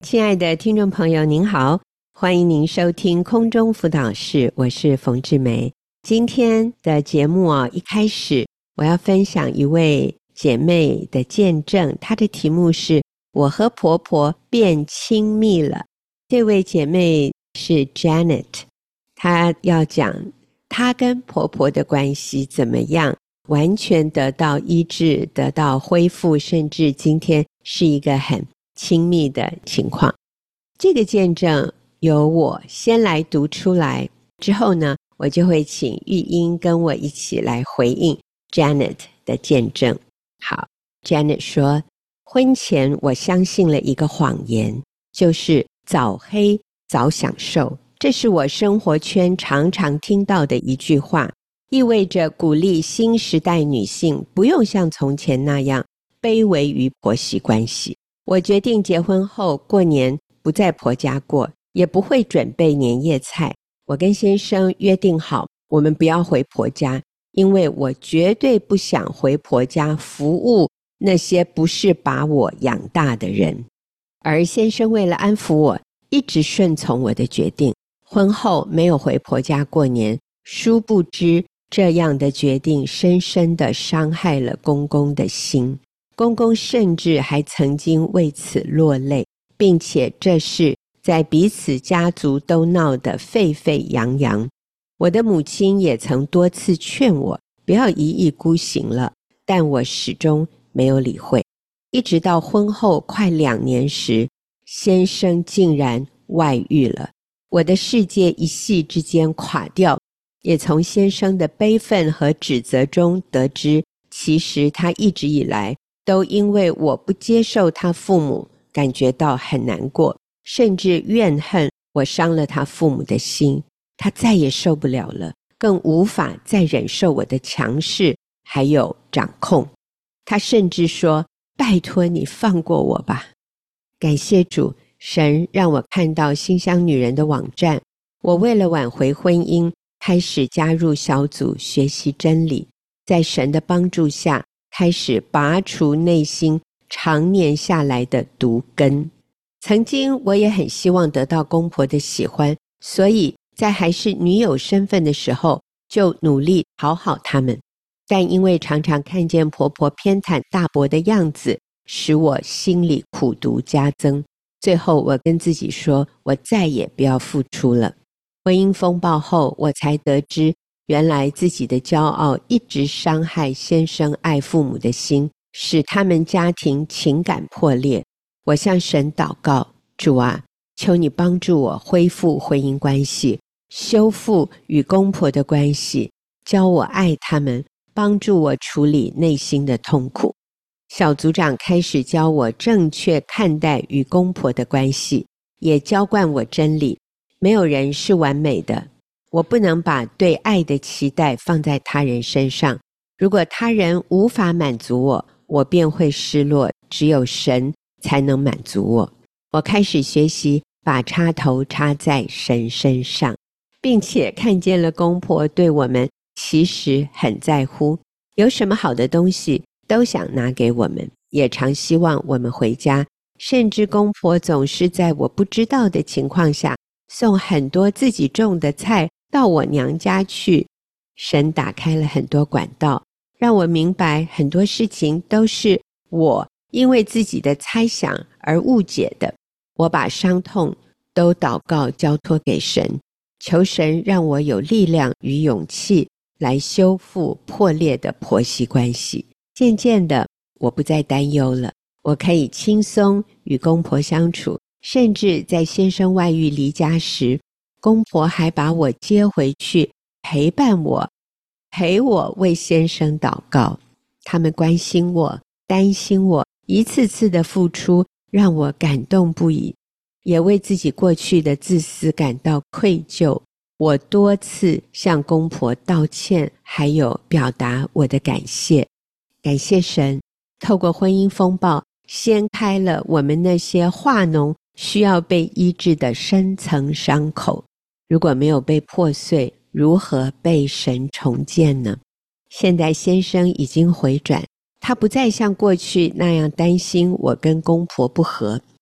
亲爱的听众朋友您好，欢迎您收听空中辅导室，我是冯志梅。今天的节目一开始我要分享一位姐妹的见证，她的题目是我和婆婆变亲密了。这位姐妹是 Janet， 她要讲她跟婆婆的关系怎么样完全得到医治，得到恢复，甚至今天是一个很亲密的情况。这个见证由我先来读出来，之后呢，我就会请玉英跟我一起来回应 Janet 的见证。好， Janet 说，婚前我相信了一个谎言，就是早黑早享受，这是我生活圈常常听到的一句话，意味着鼓励新时代女性不用像从前那样卑微于婆媳关系。我决定结婚后过年不在婆家过，也不会准备年夜菜。我跟先生约定好，我们不要回婆家，因为我绝对不想回婆家服务那些不是把我养大的人。而先生为了安抚我，一直顺从我的决定，婚后没有回婆家过年。殊不知，这样的决定深深地伤害了公公的心。公公甚至还曾经为此落泪，并且这事在彼此家族都闹得沸沸扬扬。我的母亲也曾多次劝我不要一意孤行了，但我始终没有理会。一直到婚后快2年时，先生竟然外遇了，我的世界一夕之间垮掉，也从先生的悲愤和指责中得知，其实他一直以来都因为我不接受他父母感觉到很难过，甚至怨恨我伤了他父母的心。他再也受不了了，更无法再忍受我的强势还有掌控。他甚至说，拜托你放过我吧。感谢主，神让我看到馨香女人的网站，我为了挽回婚姻开始加入小组学习真理，在神的帮助下开始拔除内心常年下来的毒根。曾经我也很希望得到公婆的喜欢，所以在还是女友身份的时候就努力讨好他们，但因为常常看见婆婆偏袒大伯的样子，使我心里苦毒加增。最后我跟自己说，我再也不要付出了。婚姻风暴后，我才得知原来自己的骄傲一直伤害先生爱父母的心，使他们家庭情感破裂。我向神祷告，主啊，求你帮助我恢复婚姻关系，修复与公婆的关系，教我爱他们，帮助我处理内心的痛苦。小组长开始教我正确看待与公婆的关系，也浇灌我真理，没有人是完美的，我不能把对爱的期待放在他人身上。如果他人无法满足我，我便会失落，只有神才能满足我。我开始学习把插头插在神身上，并且看见了公婆对我们其实很在乎，有什么好的东西都想拿给我们，也常希望我们回家，甚至公婆总是在我不知道的情况下送很多自己种的菜到我娘家去。神打开了很多管道，让我明白很多事情都是我因为自己的猜想而误解的。我把伤痛都祷告交托给神，求神让我有力量与勇气来修复破裂的婆媳关系。渐渐的，我不再担忧了，我可以轻松与公婆相处，甚至在先生外遇离家时，公婆还把我接回去陪伴我，陪我为先生祷告。他们关心我，担心我，一次次的付出让我感动不已，也为自己过去的自私感到愧疚。我多次向公婆道歉，还有表达我的感谢。感谢神，透过婚姻风暴，掀开了我们那些化脓需要被医治的深层伤口。如果没有被破碎，如何被神重建呢？现在先生已经回转，他不再像过去那样担心我跟公婆不和，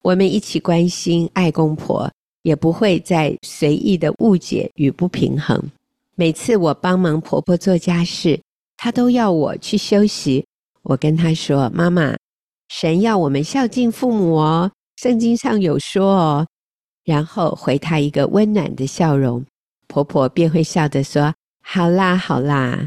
我们一起关心爱公婆，也不会再随意的误解与不平衡。每次我帮忙婆婆做家事，她都要我去休息。我跟她说，妈妈，神要我们孝敬父母哦，圣经上有说哦。然后回她一个温暖的笑容，婆婆便会笑着说，好啦好啦。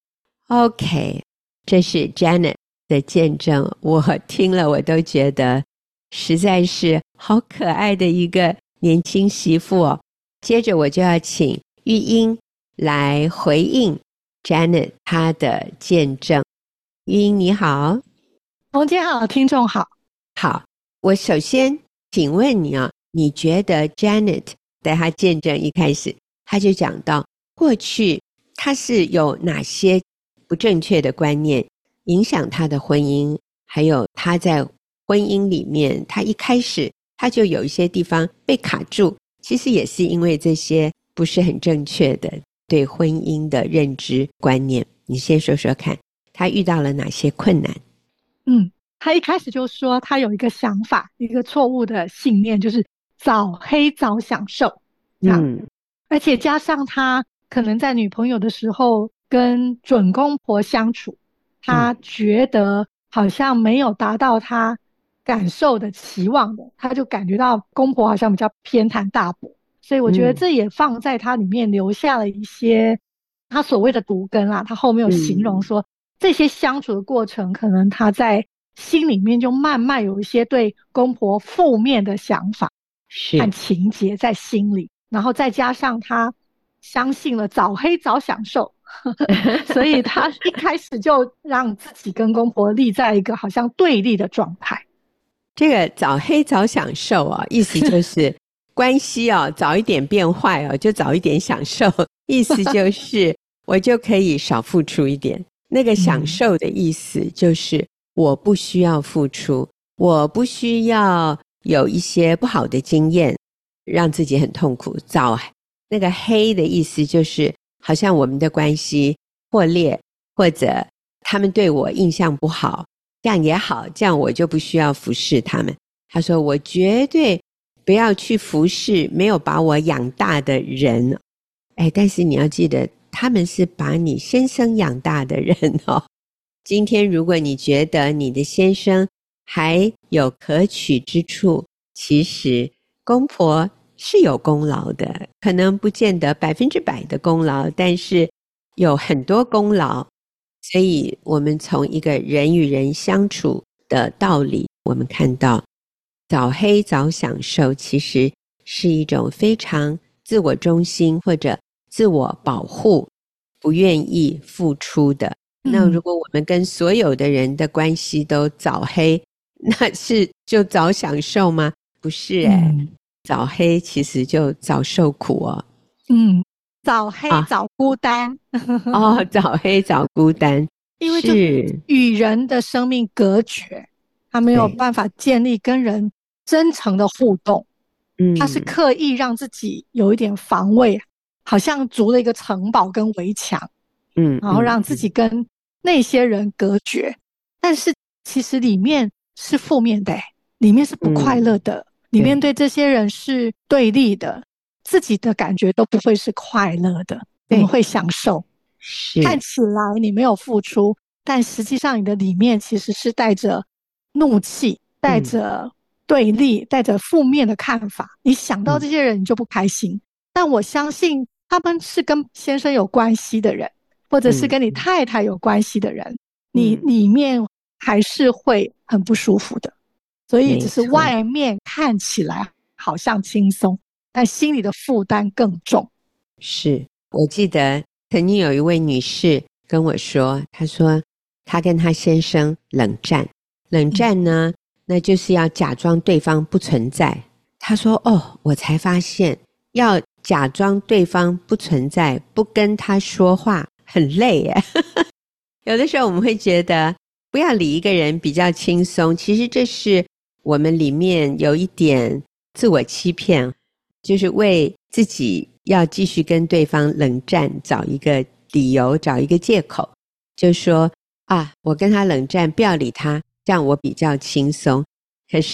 OK， 这是 Janet 的见证，我听了我都觉得实在是好可爱的一个年轻媳妇哦。接着我就要请玉英来回应 Janet 她的见证。玉英你好。 冯姐好，听众好。 好，我首先请问你啊，你觉得 Janet 在她见证一开始，她就讲到过去她是有哪些不正确的观念影响她的婚姻，还有她在婚姻里面，她一开始她就有一些地方被卡住，其实也是因为这些不是很正确的对婚姻的认知观念。你先说说看，她遇到了哪些困难？ 他一开始就说他有一个想法，一个错误的信念，就是早黑早享受这样。而且加上他可能在女朋友的时候跟准公婆相处，他觉得好像没有达到他感受的期望的，他就感觉到公婆好像比较偏袒大伯，所以我觉得这也放在他里面留下了一些他所谓的毒根啊。他后面有形容说，这些相处的过程，可能他在心里面就慢慢有一些对公婆负面的想法和情节在心里，然后再加上他相信了早黑早享受所以他一开始就让自己跟公婆立在一个好像对立的状态。 这个早黑早享受啊，意思就是关系啊早一点变坏啊，就早一点享受，意思就是我就可以少付出一点。那个享受的意思就是我不需要付出，我不需要有一些不好的经验让自己很痛苦。早那个黑的意思就是好像我们的关系破裂，或者他们对我印象不好，这样也好，这样我就不需要服侍他们。他说我绝对不要去服侍没有把我养大的人。但是你要记得，他们是把你先生养大的人哦。今天如果你觉得你的先生还有可取之处，其实公婆是有功劳的，可能不见得100%的功劳，但是有很多功劳。所以我们从一个人与人相处的道理，我们看到早黑早享受其实是一种非常自我中心或者自我保护，不愿意付出的。那如果我们跟所有的人的关系都早黑，那是就早享受吗？不是早黑其实就早受苦哦。 早黑早孤单早黑早孤单， 因为就与人的生命隔绝，他没有办法建立跟人真诚的互动。他是刻意让自己有一点防卫，好像筑了一个城堡跟围墙，然后让自己跟那些人隔绝。但是其实里面是负面的，里面是不快乐的，里面对这些人是对立的，自己的感觉都不会是快乐的，我们会享受。看起来你没有付出，但实际上你的里面其实是带着怒气，带着对立，带着负面的看法。你想到这些人你就不开心，但我相信他们是跟先生有关系的人，或者是跟你太太有关系的人，你里面还是会很不舒服的。所以只是外面看起来好像轻松，但心里的负担更重。 是，我记得曾经有一位女士跟我说，她说她跟她先生冷战呢，那就是要假装对方不存在。她说我才发现要假装对方不存在，不跟他说话很累耶有的时候我们会觉得不要理一个人比较轻松，其实这是我们里面有一点自我欺骗，就是为自己要继续跟对方冷战找一个理由，找一个借口，就说我跟他冷战，不要理他，这样我比较轻松。可是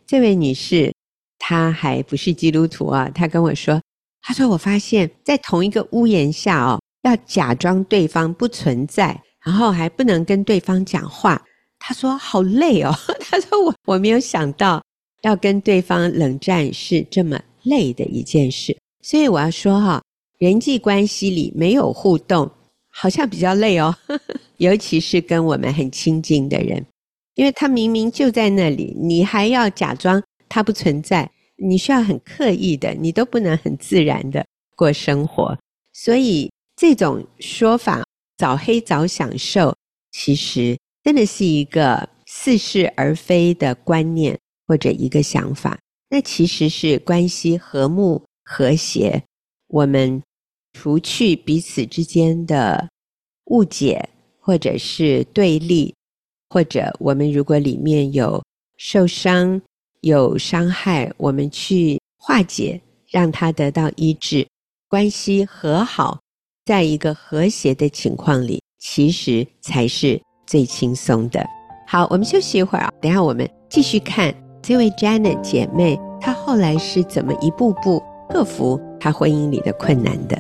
这位女士她还不是基督徒啊，她跟我说，她说我发现在同一个屋檐下哦，要假装对方不存在，然后还不能跟对方讲话，她说好累哦。她说我没有想到要跟对方冷战是这么累的一件事。所以我要说人际关系里没有互动好像比较累哦，尤其是跟我们很亲近的人，因为他明明就在那里，你还要假装他不存在，你需要很刻意的，你都不能很自然的过生活。所以这种说法早黑早享受，其实真的是一个似是而非的观念或者一个想法，那其实是关系和睦和谐，我们除去彼此之间的误解或者是对立，或者我们如果里面有受伤有伤害，我们去化解，让它得到医治，关系和好，在一个和谐的情况里，其实才是最轻松的。好，我们休息一会儿，等一下我们继续看这位 Janet 姐妹她后来是怎么一步步克服她婚姻里的困难的。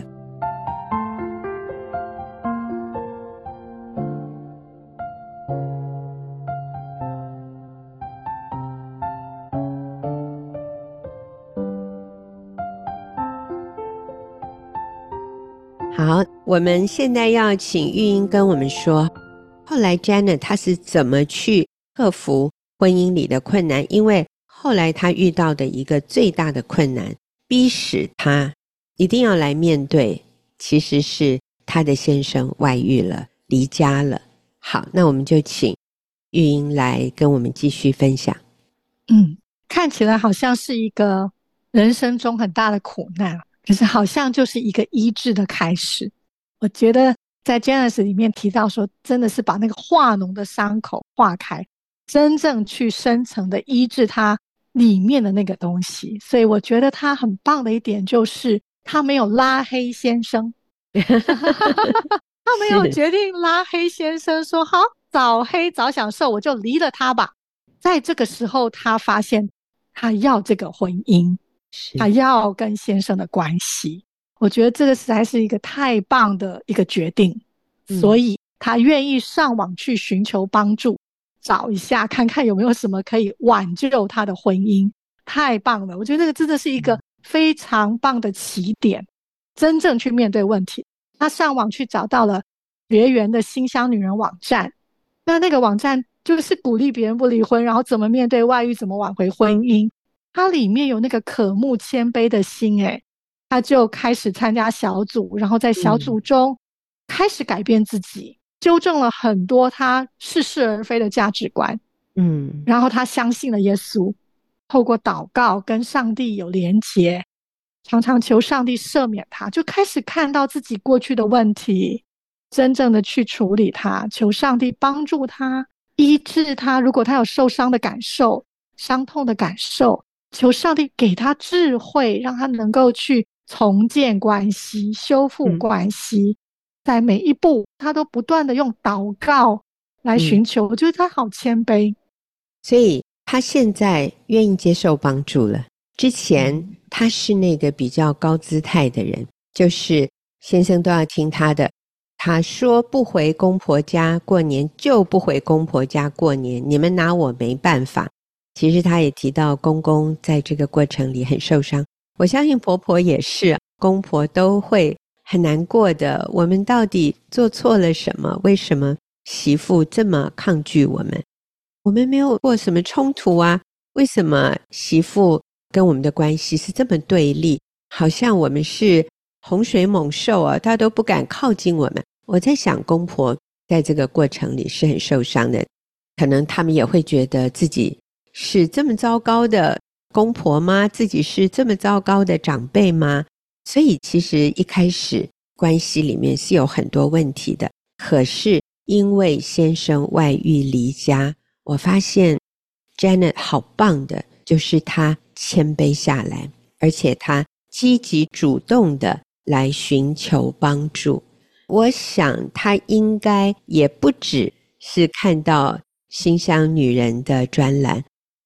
好，我们现在要请玉英跟我们说，后来 Janet 她是怎么去克服婚姻里的困难，因为后来她遇到的一个最大的困难，逼使她一定要来面对，其实是她的先生外遇了，离家了。好，那我们就请玉英来跟我们继续分享。 看起来好像是一个人生中很大的苦难，可是好像就是一个医治的开始。我觉得在 Genesis 里面提到说，真的是把那个化脓的伤口化开，真正去深层的医治它里面的那个东西。所以我觉得他很棒的一点就是他没有拉黑先生他没有决定拉黑先生说好早黑早享受，我就离了他吧。在这个时候他发现他要这个婚姻，他要跟先生的关系，我觉得这个实在是一个太棒的一个决定，所以他愿意上网去寻求帮助，找一下看看有没有什么可以挽救他的婚姻。太棒了，我觉得这个真的是一个非常棒的起点，真正去面对问题。他上网去找到了学员的馨香女人网站，那个网站就是鼓励别人不离婚，然后怎么面对外遇，怎么挽回婚姻。它里面有那个渴慕谦卑的心，他就开始参加小组，然后在小组中开始改变自己，纠正了很多他似是而非的价值观。然后他相信了耶稣，透过祷告跟上帝有连结，常常求上帝赦免他，就开始看到自己过去的问题，真正的去处理它，求上帝帮助他医治他，如果他有受伤的感受伤痛的感受，求上帝给他智慧，让他能够去重建关系修复关系，在每一步他都不断的用祷告来寻求，我觉得他好谦卑。 所以他现在愿意接受帮助了，之前他是那个比较高姿态的人，就是先生都要听他的，他说不回公婆家过年就不回公婆家过年，你们拿我没办法。其实他也提到公公在这个过程里很受伤，我相信婆婆也是，公婆都会很难过的，我们到底做错了什么？为什么媳妇这么抗拒我们？我们没有过什么冲突啊，为什么媳妇跟我们的关系是这么对立？好像我们是洪水猛兽啊，他都不敢靠近我们。我在想公婆在这个过程里是很受伤的，可能他们也会觉得自己是这么糟糕的公婆吗？自己是这么糟糕的长辈吗？所以其实一开始关系里面是有很多问题的，可是因为先生外遇离家，我发现 Janet 好棒的，就是她谦卑下来，而且她积极主动的来寻求帮助。我想她应该也不只是看到馨香女人的专栏，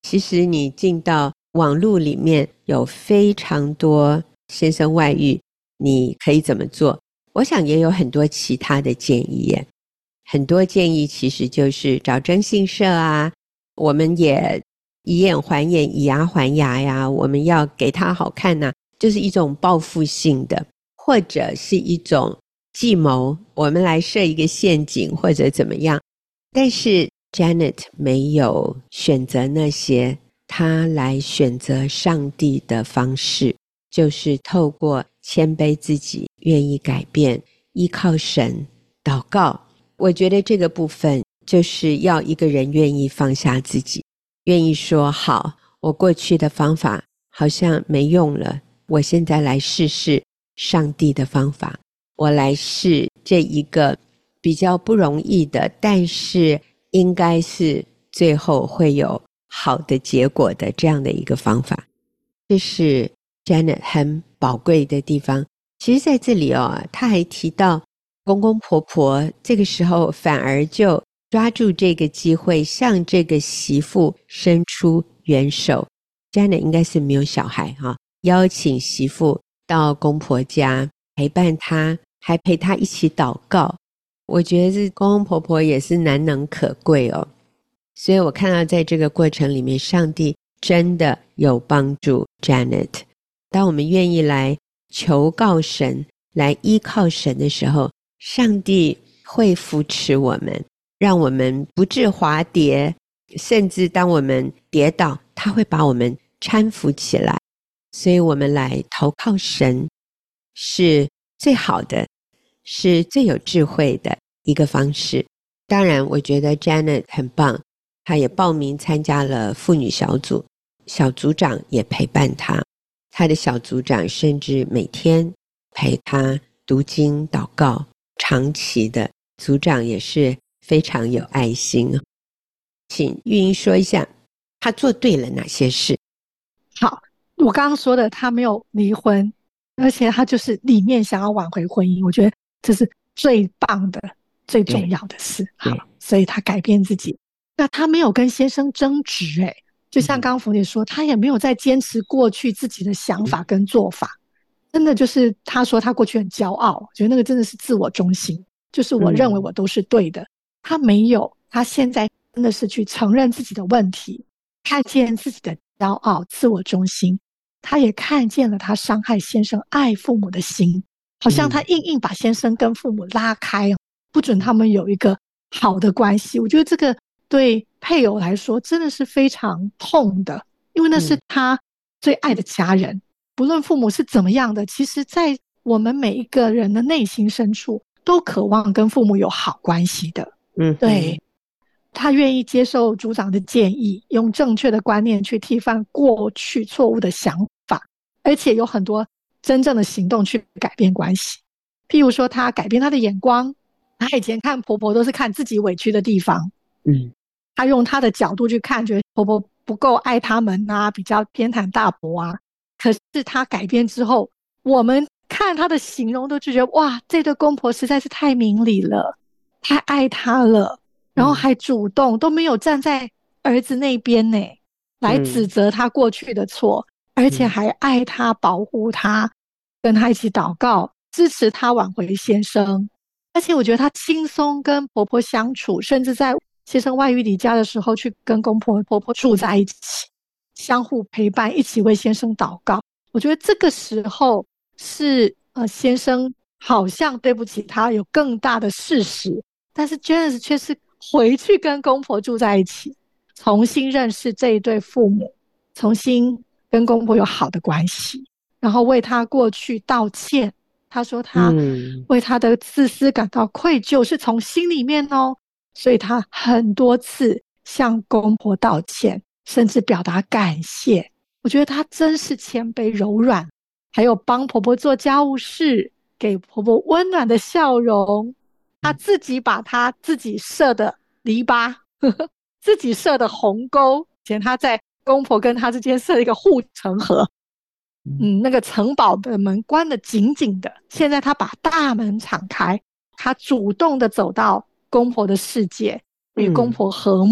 其实你进到网络里面有非常多先生外遇，你可以怎么做？我想也有很多其他的建议耶。很多建议其实就是找征信社啊，我们也以眼还眼，以牙还牙呀，我们要给他好看呐，就是一种报复性的，或者是一种计谋，我们来设一个陷阱或者怎么样。但是 Janet 没有选择那些，她来选择上帝的方式，就是透过谦卑自己，愿意改变，依靠神，祷告。我觉得这个部分就是要一个人愿意放下自己，愿意说好，我过去的方法好像没用了，我现在来试试上帝的方法，我来试这一个比较不容易的，但是应该是最后会有好的结果的这样的一个方法。这是 Janet 很宝贵的地方。其实在这里他还提到公公婆婆这个时候反而就抓住这个机会向这个媳妇伸出援手。 Janet 应该是没有小孩邀请媳妇到公婆家陪伴她，还陪她一起祷告。我觉得这公公婆婆也是难能可贵所以我看到在这个过程里面，上帝真的有帮助 Janet。 当我们愿意来求告神，来依靠神的时候，上帝会扶持我们，让我们不致滑跌，甚至当我们跌倒，他会把我们搀扶起来。所以我们来投靠神是最好的，是最有智慧的一个方式。当然我觉得 Janet 很棒，她也报名参加了妇女小组，小组长也陪伴她，她的小组长甚至每天陪她读经祷告，长期的组长也是非常有爱心。请玉英说一下她做对了哪些事。 好，我刚刚说的他没有离婚，而且他就是里面想要挽回婚姻，我觉得这是最棒的最重要的事。好，所以他改变自己。那他没有跟先生争执，就像刚刚冯姐说，他也没有在坚持过去自己的想法跟做法。真的就是他说他过去很骄傲，我觉得那个真的是自我中心，就是我认为我都是对的。他没有，他现在真的是去承认自己的问题，看见自己的骄傲自我中心，他也看见了他伤害先生爱父母的心，好像他硬把先生跟父母拉开，不准他们有一个好的关系。我觉得这个对配偶来说真的是非常痛的，因为那是他最爱的家人。不论父母是怎么样的，其实在我们每一个人的内心深处都渴望跟父母有好关系的。对，他愿意接受组长的建议，用正确的观念去替换过去错误的想法，而且有很多真正的行动去改变关系。譬如说他改变他的眼光，他以前看婆婆都是看自己委屈的地方，他用他的角度去看，觉得婆婆不够爱他们啊，比较偏袒大伯啊。可是他改变之后，我们看他的形容都觉得哇，这对公婆实在是太明理了，太爱他了，然后还主动都没有站在儿子那边呢，来指责他过去的错，而且还爱他保护他，跟他一起祷告，支持他挽回先生。而且我觉得他轻松跟婆婆相处，甚至在先生外遇离家的时候去跟公婆婆婆住在一起，相互陪伴，一起为先生祷告。我觉得这个时候是先生好像对不起他有更大的事实，但是 Janice 却是回去跟公婆住在一起，重新认识这一对父母，重新跟公婆有好的关系，然后为他过去道歉。他说他为他的自私感到愧疚，是从心里面所以他很多次向公婆道歉，甚至表达感谢。我觉得他真是谦卑柔软，还有帮婆婆做家务事，给婆婆温暖的笑容。他自己把他自己设的篱笆自己设的鸿沟，以前他在公婆跟他之间设一个护城河，那个城堡的门关得紧紧的，现在他把大门敞开，他主动的走到公婆的世界，与公婆和睦，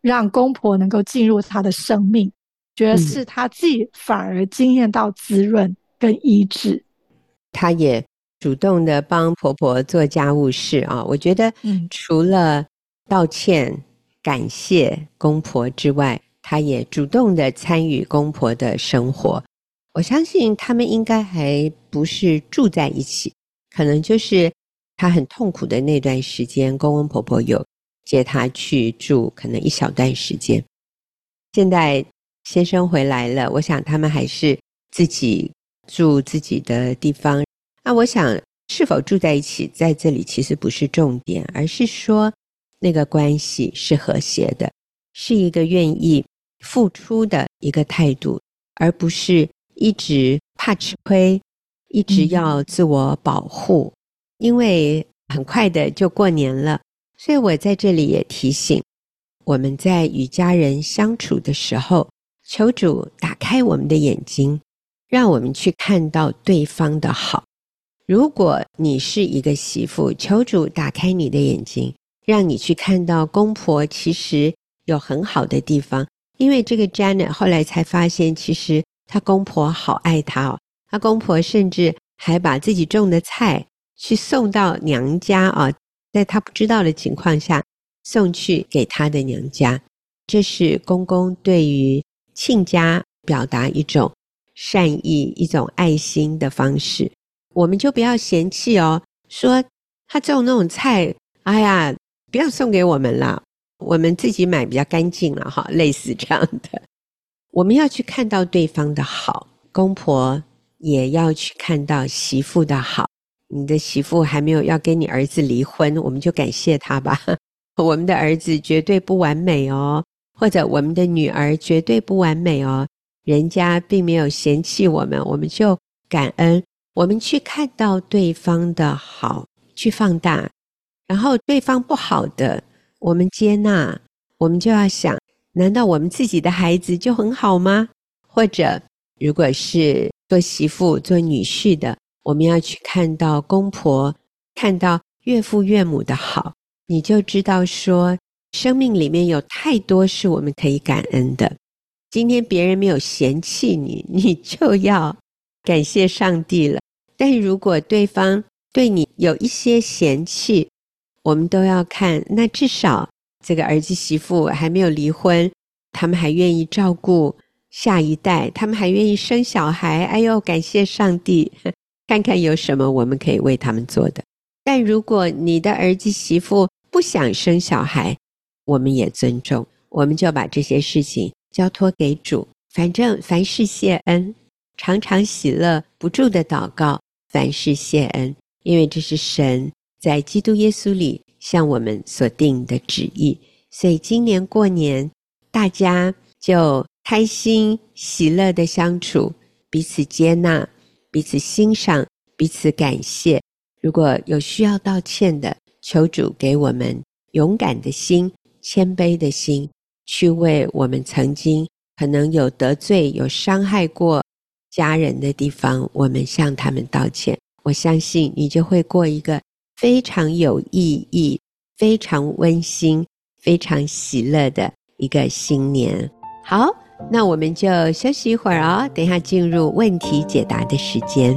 让公婆能够进入他的生命，觉得是他自己反而经验到滋润跟医治。 他也主动的帮婆婆做家务事啊，我觉得除了道歉感谢公婆之外，他也主动的参与公婆的生活。我相信他们应该还不是住在一起，可能就是他很痛苦的那段时间，公公婆婆有接他去住可能一小段时间。现在先生回来了，我想他们还是自己住自己的地方。那我想是否住在一起在这里其实不是重点，而是说那个关系是和谐的，是一个愿意付出的一个态度，而不是一直怕吃亏，一直要自我保护。因为很快的就过年了，所以我在这里也提醒我们在与家人相处的时候，求主打开我们的眼睛，让我们去看到对方的好。如果你是一个媳妇，求主打开你的眼睛，让你去看到公婆其实有很好的地方。因为这个 Janet 后来才发现，其实她公婆好爱她哦，她公婆甚至还把自己种的菜去送到娘家啊，在她不知道的情况下送去给她的娘家。这是公公对于亲家表达一种善意、一种爱心的方式。我们就不要嫌弃哦，说他种那种菜，哎呀，不要送给我们啦，我们自己买比较干净了哈，类似这样的。我们要去看到对方的好，公婆也要去看到媳妇的好。你的媳妇还没有要跟你儿子离婚，我们就感谢他吧。我们的儿子绝对不完美哦，或者我们的女儿绝对不完美哦，人家并没有嫌弃我们，我们就感恩。我们去看到对方的好，去放大，然后对方不好的我们接纳。我们就要想，难道我们自己的孩子就很好吗？或者如果是做媳妇做女婿的，我们要去看到公婆，看到岳父岳母的好，你就知道说生命里面有太多是我们可以感恩的。今天别人没有嫌弃你，你就要感谢上帝了。但如果对方对你有一些嫌弃，我们都要看，那至少这个儿子媳妇还没有离婚，他们还愿意照顾下一代，他们还愿意生小孩，哎呦，感谢上帝，看看有什么我们可以为他们做的。但如果你的儿子媳妇不想生小孩，我们也尊重，我们就把这些事情交托给主，反正凡事谢恩，常常喜乐，不住的祷告，凡事谢恩，因为这是神在基督耶稣里向我们所定的旨意。所以今年过年，大家就开心喜乐的相处，彼此接纳，彼此欣赏，彼此感谢。如果有需要道歉的，求主给我们勇敢的心，谦卑的心，去为我们曾经可能有得罪有伤害过家人的地方，我们向他们道歉。我相信你就会过一个非常有意义、非常温馨、非常喜乐的一个新年。好，那我们就休息一会儿哦，等一下进入问题解答的时间。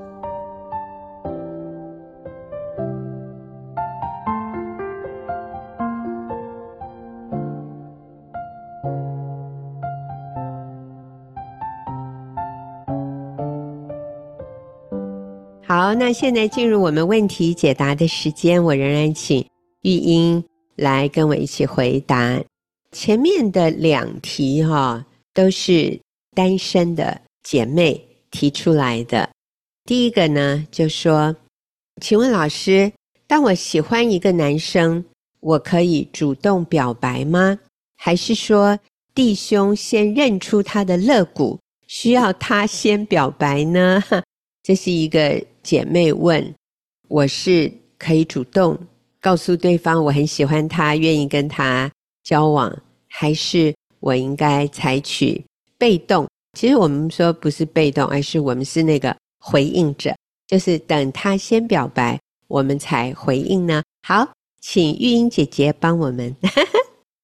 好，那现在进入我们问题解答的时间，我仍然请玉英来跟我一起回答。前面的2题都是单身的姐妹提出来的。第一个呢，就说，请问老师，当我喜欢一个男生，我可以主动表白吗？还是说弟兄先认出他的肋骨，需要他先表白呢？这是一个姐妹问，我是可以主动告诉对方我很喜欢他，愿意跟他交往，还是我应该采取被动？其实我们说不是被动，而是我们是那个回应者，就是等他先表白我们才回应呢。好，请玉英姐姐帮我们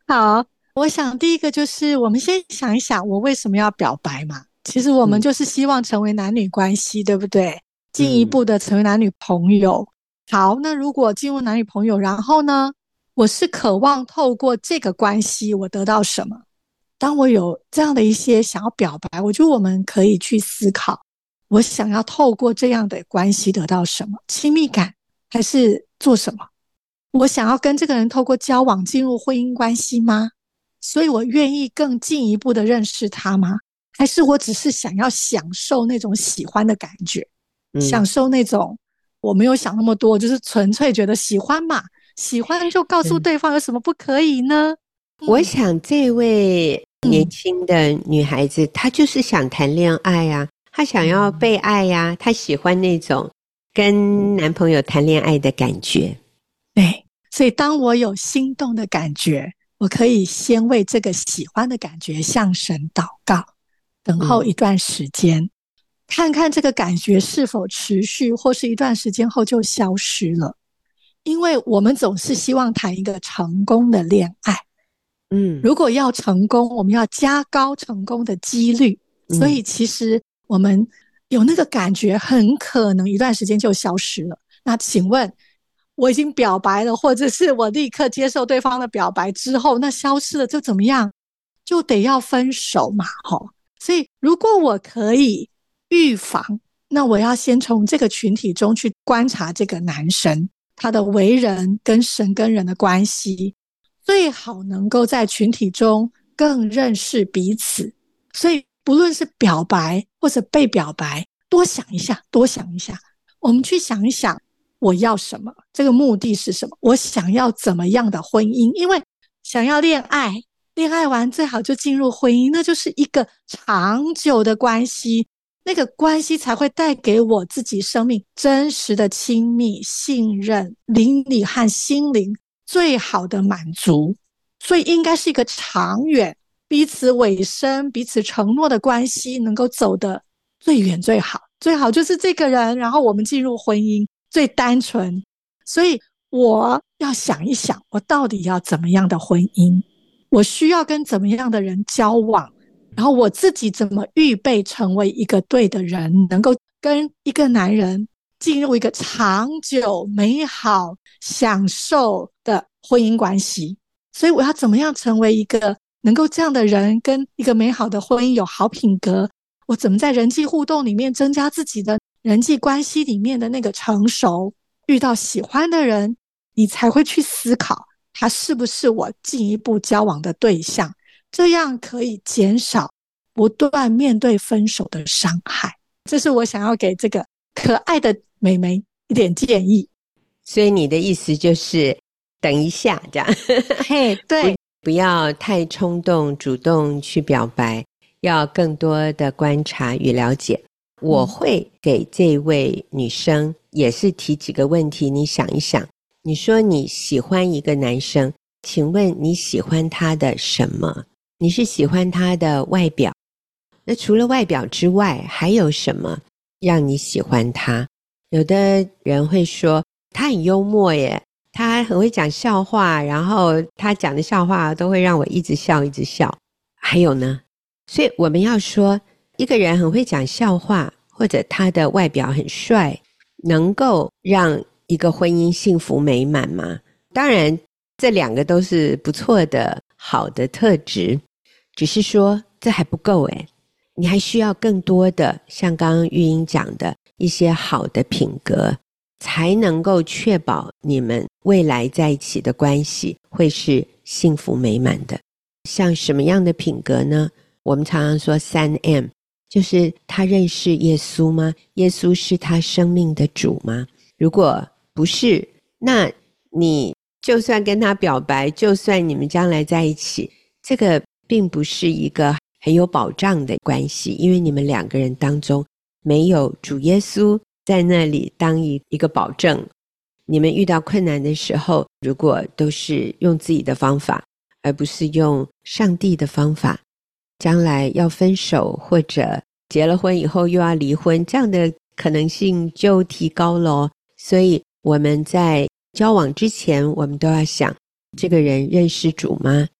好，我想第一个就是我们先想一想，我为什么要表白嘛？其实我们就是希望成为男女关系，对不对？进一步的成为男女朋友。好，那如果进入男女朋友，然后呢，我是渴望透过这个关系我得到什么？当我有这样的一些想要表白，我觉得我们可以去思考，我想要透过这样的关系得到什么？亲密感还是做什么？我想要跟这个人透过交往进入婚姻关系吗？所以我愿意更进一步的认识他吗？还是我只是想要享受那种喜欢的感觉，享受那种我没有想那么多，就是纯粹觉得喜欢嘛，喜欢就告诉对方有什么不可以呢？ 我想这位年轻的女孩子，她就是想谈恋爱啊，她想要被爱呀，她喜欢那种跟男朋友谈恋爱的感觉。 对，所以当我有心动的感觉，我可以先为这个喜欢的感觉向神祷告，等候一段时间，看看这个感觉是否持续，或是一段时间后就消失了。因为我们总是希望谈一个成功的恋爱，如果要成功，我们要加高成功的几率，所以其实我们有那个感觉，很可能一段时间就消失了。那请问，我已经表白了，或者是我立刻接受对方的表白之后，那消失了就怎么样？就得要分手嘛，吼。所以如果我可以预防，那我要先从这个群体中去观察这个男生他的为人跟神跟人的关系，最好能够在群体中更认识彼此。所以不论是表白或者被表白，多想一下，多想一下，我们去想一想我要什么，这个目的是什么，我想要怎么样的婚姻。因为想要恋爱，恋爱完最好就进入婚姻，那就是一个长久的关系，那个关系才会带给我自己生命真实的亲密、信任、邻里和心灵最好的满足。所以应该是一个长远、彼此委身、彼此承诺的关系，能够走得最远最好。最好就是这个人，然后我们进入婚姻，最单纯。所以我要想一想，我到底要怎么样的婚姻？我需要跟怎么样的人交往？然后我自己怎么预备成为一个对的人，能够跟一个男人进入一个长久、美好、享受的婚姻关系？所以我要怎么样成为一个能够这样的人，跟一个美好的婚姻有好品格？我怎么在人际互动里面增加自己的人际关系里面的那个成熟？遇到喜欢的人，你才会去思考他是不是我进一步交往的对象，这样可以减少不断面对分手的伤害。这是我想要给这个可爱的妹妹一点建议。 所以你的意思就是等一下这样嘿，对， 不要太冲动主动去表白，要更多的观察与了解。我会给这位女生也是提几个问题，你想一想。你说你喜欢一个男生，请问你喜欢他的什么？你是喜欢他的外表？那除了外表之外，还有什么让你喜欢他？有的人会说他很幽默耶，他很会讲笑话，然后他讲的笑话都会让我一直笑一直笑。还有呢，所以我们要说一个人很会讲笑话，或者他的外表很帅，能够让一个婚姻幸福美满吗？当然这两个都是不错的好的特质，只是说这还不够耶，你还需要更多的像刚刚玉英讲的一些好的品格，才能够确保你们未来在一起的关系会是幸福美满的。像什么样的品格呢？我们常常说3M， 就是他认识耶稣吗？耶稣是他生命的主吗？如果不是，那你就算跟他表白，就算你们将来在一起，这个并不是一个很有保障的关系，因为你们两个人当中没有主耶稣在那里当一个保证。你们遇到困难的时候，如果都是用自己的方法，而不是用上帝的方法，将来要分手或者结了婚以后又要离婚，这样的可能性就提高了。所以我们在交往之前，我们都要想，这个人认识主吗？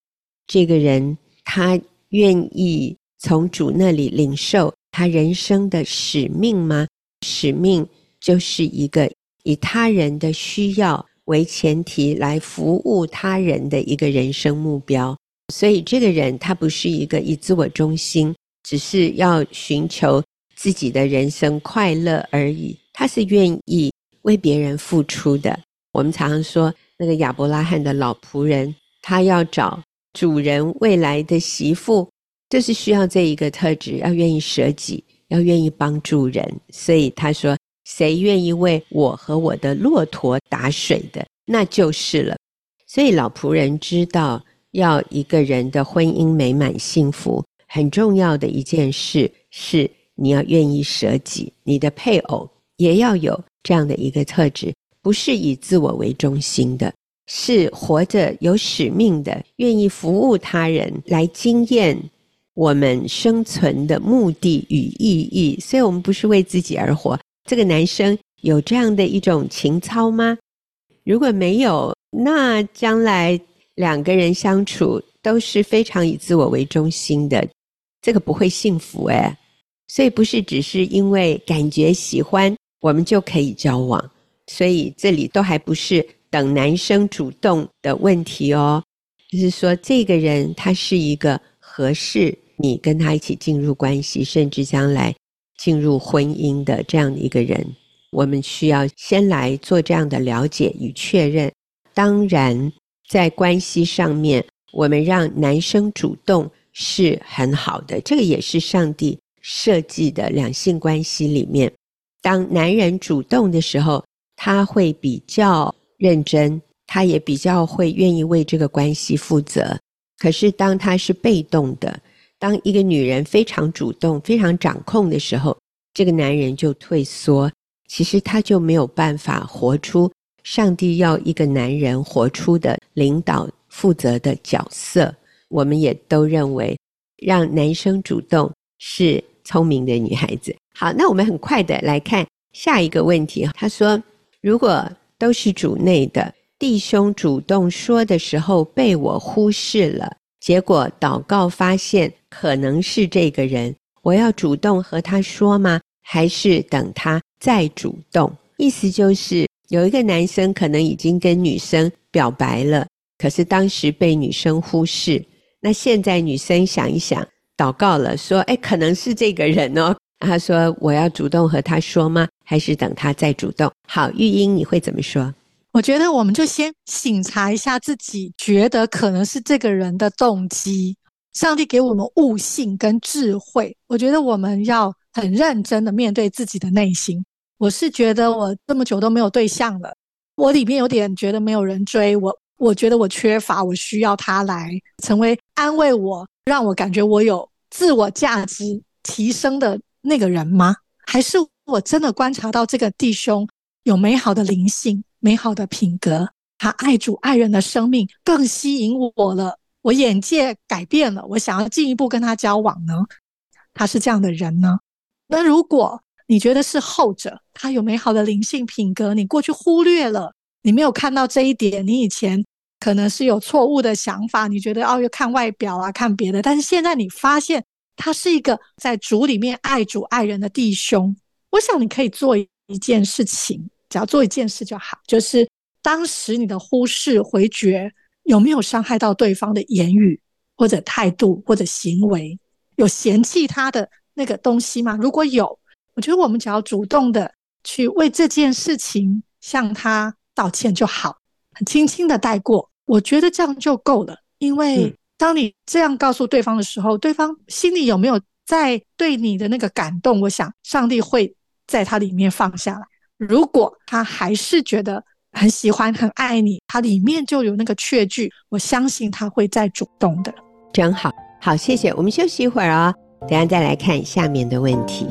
这个人他愿意从主那里领受他人生的使命吗？使命就是一个以他人的需要为前提来服务他人的一个人生目标。所以这个人他不是一个以自我中心，只是要寻求自己的人生快乐而已，他是愿意为别人付出的。我们常常说那个亚伯拉罕的老仆人，他要找主人未来的媳妇，就是需要这一个特质，要愿意舍己，要愿意帮助人。所以他说，谁愿意为我和我的骆驼打水的，那就是了。所以老仆人知道，要一个人的婚姻美满幸福，很重要的一件事是你要愿意舍己，你的配偶也要有这样的一个特质，不是以自我为中心的，是活着有使命的，愿意服务他人，来经验我们生存的目的与意义。所以我们不是为自己而活。这个男生有这样的一种情操吗？如果没有，那将来两个人相处都是非常以自我为中心的，这个不会幸福耶。所以不是只是因为感觉喜欢我们就可以交往，所以这里都还不是等男生主动的问题哦，就是说这个人他是一个合适你跟他一起进入关系，甚至将来进入婚姻的这样的一个人，我们需要先来做这样的了解与确认。当然在关系上面我们让男生主动是很好的，这个也是上帝设计的两性关系里面，当男人主动的时候，他会比较认真，他也比较会愿意为这个关系负责。可是当他是被动的，当一个女人非常主动非常掌控的时候，这个男人就退缩，其实他就没有办法活出上帝要一个男人活出的领导负责的角色。我们也都认为让男生主动是聪明的女孩子。好，那我们很快的来看下一个问题。他说，如果都是主内的弟兄主动说的时候被我忽视了，结果祷告发现可能是这个人，我要主动和他说吗？还是等他再主动？意思就是有一个男生可能已经跟女生表白了，可是当时被女生忽视，那现在女生想一想，祷告了，说可能是这个人哦。他说，我要主动和他说吗？还是等他再主动？好，玉英你会怎么说？ 我觉得我们就先省察一下自己觉得可能是这个人的动机。上帝给我们悟性跟智慧，我觉得我们要很认真的面对自己的内心。我是觉得我这么久都没有对象了，我里面有点觉得没有人追我觉得我缺乏，我需要他来成为安慰我，让我感觉我有自我价值提升的那个人吗？还是我真的观察到这个弟兄有美好的灵性，美好的品格，他爱主爱人的生命更吸引我了，我眼界改变了，我想要进一步跟他交往呢？他是这样的人呢？那如果你觉得是后者，他有美好的灵性品格，你过去忽略了，你没有看到这一点，你以前可能是有错误的想法，你觉得要看外表啊，看别的，但是现在你发现他是一个在主里面爱主爱人的弟兄。我想你可以做一件事情，只要做一件事就好，就是当时你的忽视回绝有没有伤害到对方的言语或者态度或者行为，有嫌弃他的那个东西吗？如果有，我觉得我们只要主动的去为这件事情向他道歉就好，很轻轻的带过，我觉得这样就够了。因为当你这样告诉对方的时候，对方心里有没有在对你的那个感动，我想上帝会在他里面放下来。如果他还是觉得很喜欢很爱你，他里面就有那个确据，我相信他会再主动的。 真好，好，谢谢，我们休息一会儿哦，等一下再来看下面的问题。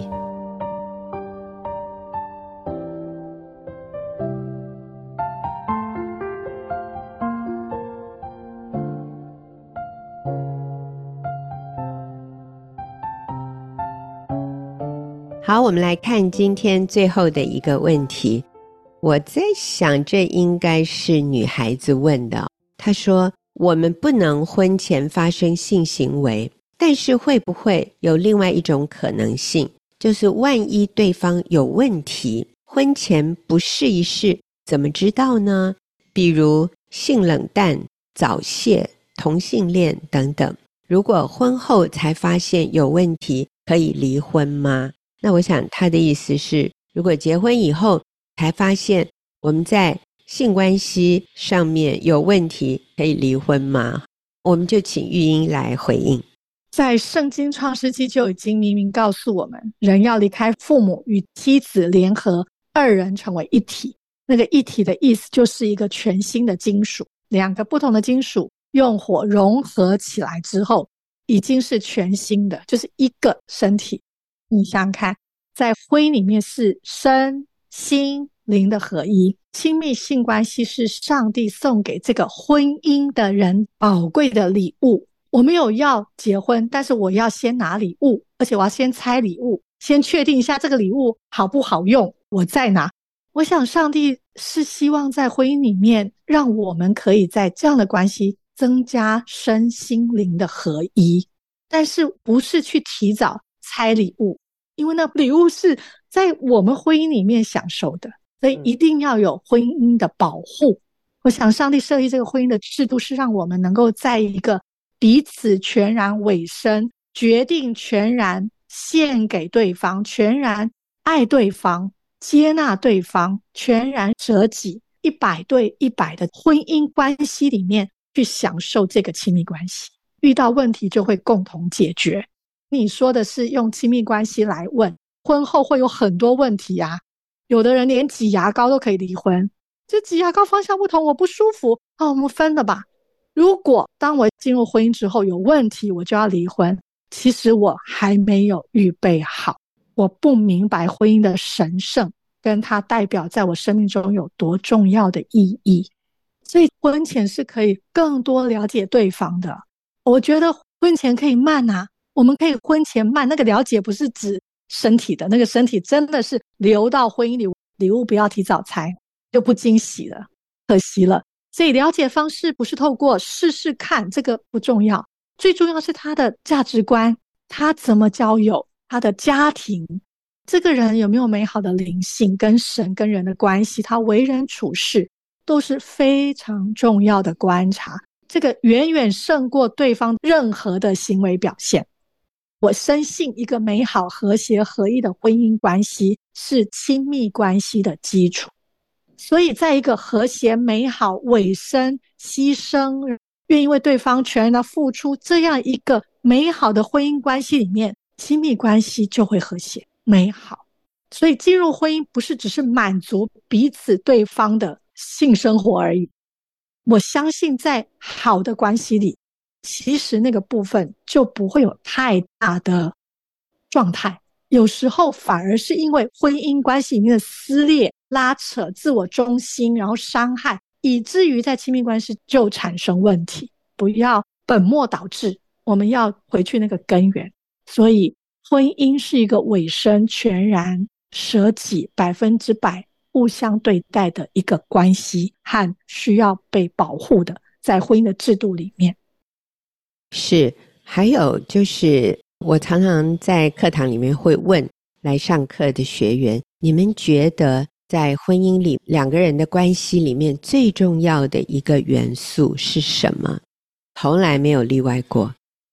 好，我们来看今天最后的一个问题。我在想这应该是女孩子问的。她说， 我们不能婚前发生性行为，但是会不会有另外一种可能性，就是万一对方有问题，婚前不试一试，怎么知道呢？比如性冷淡、早泄、同性恋等等。如果婚后才发现有问题，可以离婚吗？那我想他的意思是，如果结婚以后才发现我们在性关系上面有问题，可以离婚吗？我们就请玉英来回应。 在圣经创世纪就已经明明告诉我们，人要离开父母，与妻子联合，二人成为一体。那个一体的意思就是一个全新的金属，两个不同的金属用火融合起来之后，已经是全新的，就是一个身体。你想想看，在婚姻里面是身心灵的合一，亲密性关系是上帝送给这个婚姻的人宝贵的礼物。我没有要结婚，但是我要先拿礼物，而且我要先拆礼物，先确定一下这个礼物好不好用，我再拿。我想上帝是希望在婚姻里面，让我们可以在这样的关系增加身心灵的合一，但是不是去提早拆礼物，因为那礼物是在我们婚姻里面享受的，所以一定要有婚姻的保护。我想上帝设立这个婚姻的制度，是让我们能够在一个彼此全然委身，决定全然献给对方，全然爱对方，接纳对方，全然舍己，100对100的婚姻关系里面去享受这个亲密关系。遇到问题就会共同解决。你说的是用亲密关系来问，婚后会有很多问题啊。有的人连挤牙膏都可以离婚，这挤牙膏方向不同，我不舒服，我们分了吧。如果当我进入婚姻之后有问题，我就要离婚，其实我还没有预备好，我不明白婚姻的神圣跟它代表在我生命中有多重要的意义。所以婚前是可以更多了解对方的。我觉得婚前可以慢啊，我们可以婚前慢，那个了解不是指身体的，那个身体真的是留到婚姻里，礼物不要提早拆，就不惊喜了，可惜了。所以了解方式不是透过试试看，这个不重要，最重要是他的价值观，他怎么交友，他的家庭，这个人有没有美好的灵性，跟神跟人的关系，他为人处事都是非常重要的观察，这个远远胜过对方任何的行为表现。我深信一个美好和谐合一的婚姻关系是亲密关系的基础，所以在一个和谐美好委身牺牲愿意为对方全然的付出这样一个美好的婚姻关系里面，亲密关系就会和谐美好。所以进入婚姻不是只是满足彼此对方的性生活而已，我相信在好的关系里，其实那个部分就不会有太大的状态，有时候反而是因为婚姻关系里面的撕裂、拉扯、自我中心，然后伤害，以至于在亲密关系就产生问题。不要本末倒置，我们要回去那个根源。所以婚姻是一个委身全然舍己100%互相对待的一个关系，和需要被保护的，在婚姻的制度里面。 是，还有就是我常常在课堂里面会问来上课的学员，你们觉得在婚姻里两个人的关系里面最重要的一个元素是什么？从来没有例外过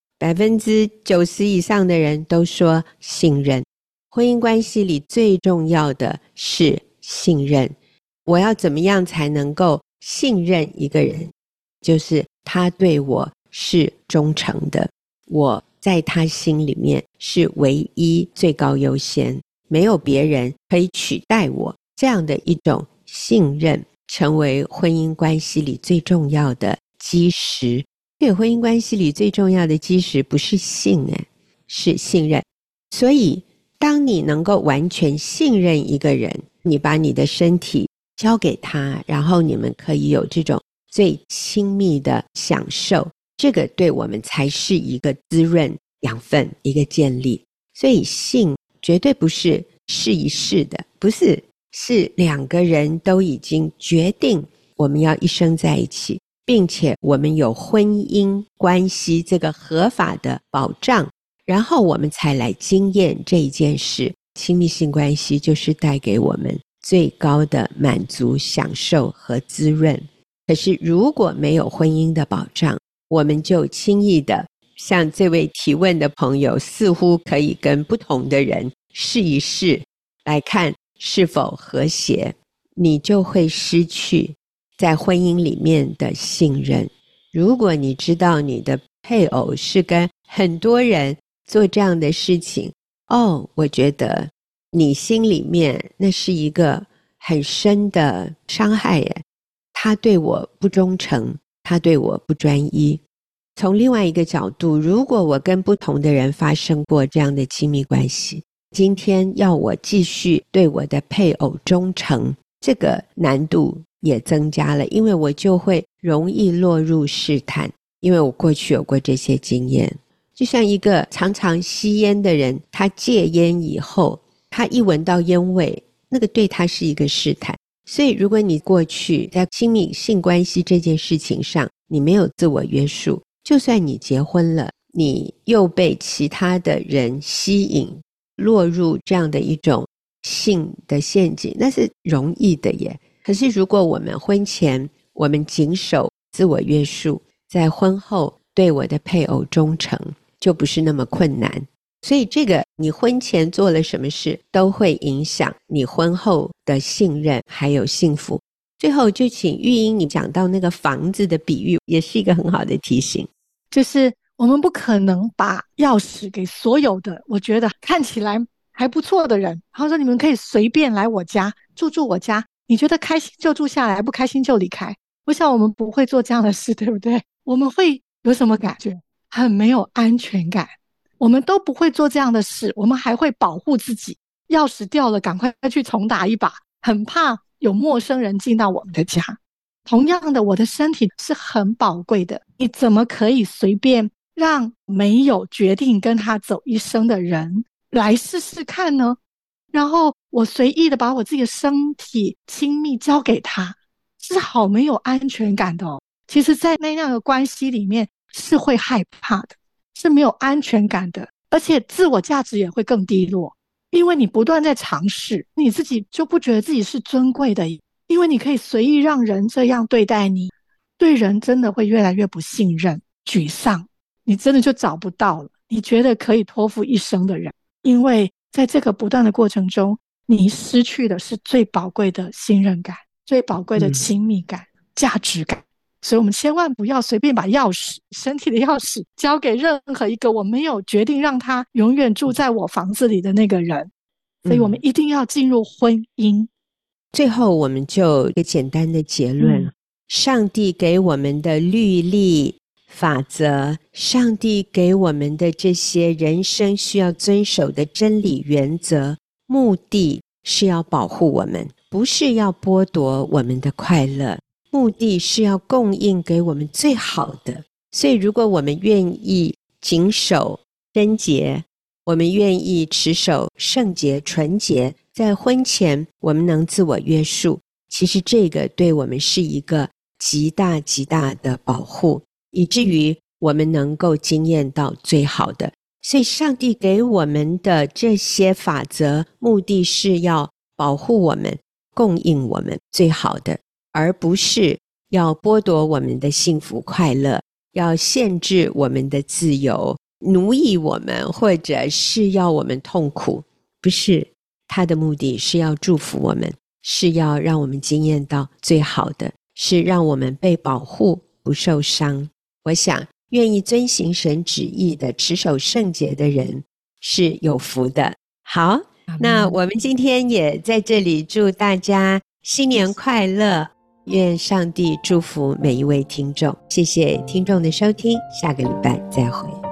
，90%以上的人都说信任。婚姻关系里最重要的是信任。我要怎么样才能够信任一个人？就是他对我是忠诚的，我在他心里面是唯一最高优先，没有别人可以取代我，这样的一种信任成为婚姻关系里最重要的基石。对，婚姻关系里最重要的基石不是性，是信任。所以当你能够完全信任一个人，你把你的身体交给他，然后你们可以有这种最亲密的享受，这个对我们才是一个滋润养分，一个建立。所以性绝对不是试一试的，不是，是两个人都已经决定我们要一生在一起， 并且我们有婚姻关系这个合法的保障，然后我们才来经验这一件事。亲密性关系就是带给我们最高的满足、享受和滋润。可是如果没有婚姻的保障，我们就轻易的像这位提问的朋友，似乎可以跟不同的人试一试，来看是否和谐，你就会失去在婚姻里面的信任。如果你知道你的配偶是跟很多人做这样的事情，我觉得你心里面那是一个很深的伤害耶，他对我不忠诚，他对我不专一。从另外一个角度，如果我跟不同的人发生过这样的亲密关系，今天要我继续对我的配偶忠诚，这个难度也增加了，因为我就会容易落入试探，因为我过去有过这些经验。就像一个常常吸烟的人，他戒烟以后，他一闻到烟味，那个对他是一个试探。所以如果你过去在亲密性关系这件事情上，你没有自我约束，就算你结婚了，你又被其他的人吸引，落入这样的一种性的陷阱，那是容易的耶。可是如果我们婚前我们谨守自我约束，在婚后对我的配偶忠诚，就不是那么困难。所以这个你婚前做了什么事，都会影响你婚后的信任还有幸福。最后就请玉英你讲到那个房子的比喻，也是一个很好的提醒。 就是我们不可能把钥匙给所有的我觉得看起来还不错的人，然后说你们可以随便来我家住我家，你觉得开心就住下来，不开心就离开。我想我们不会做这样的事，对不对？我们会有什么感觉？很没有安全感。我们都不会做这样的事，我们还会保护自己，钥匙掉了赶快去重打一把，很怕有陌生人进到我们的家。同样的，我的身体是很宝贵的，你怎么可以随便让没有决定跟他走一生的人来试试看呢？然后我随意的把我自己的身体亲密交给他，是好没有安全感的哦。其实在那样的关系里面是会害怕的，是没有安全感的，而且自我价值也会更低落，因为你不断在尝试，你自己就不觉得自己是尊贵的，因为你可以随意让人这样对待你，对人真的会越来越不信任、沮丧，你真的就找不到了你觉得可以托付一生的人，因为在这个不断的过程中，你失去的是最宝贵的信任感，最宝贵的亲密感、价值感。所以我们千万不要随便把钥匙，身体的钥匙交给任何一个我没有决定让他永远住在我房子里的那个人。所以我们一定要进入婚姻。 最后我们就一个简单的结论，上帝给我们的律例法则，上帝给我们的这些人生需要遵守的真理原则，目的是要保护我们，不是要剥夺我们的快乐，目的是要供应给我们最好的。所以如果我们愿意谨守贞洁，我们愿意持守圣洁纯洁，在婚前我们能自我约束，其实这个对我们是一个极大极大的保护，以至于我们能够经验到最好的。所以上帝给我们的这些法则，目的是要保护我们，供应我们最好的，而不是要剥夺我们的幸福快乐，要限制我们的自由，奴役我们，或者是要我们痛苦。不是，他的目的是要祝福我们，是要让我们经验到最好的，是让我们被保护不受伤。我想愿意遵行神旨意的持守圣洁的人是有福的。好，那我们今天也在这里祝大家新年快乐，愿上帝祝福每一位听众。谢谢听众的收听，下个礼拜再会。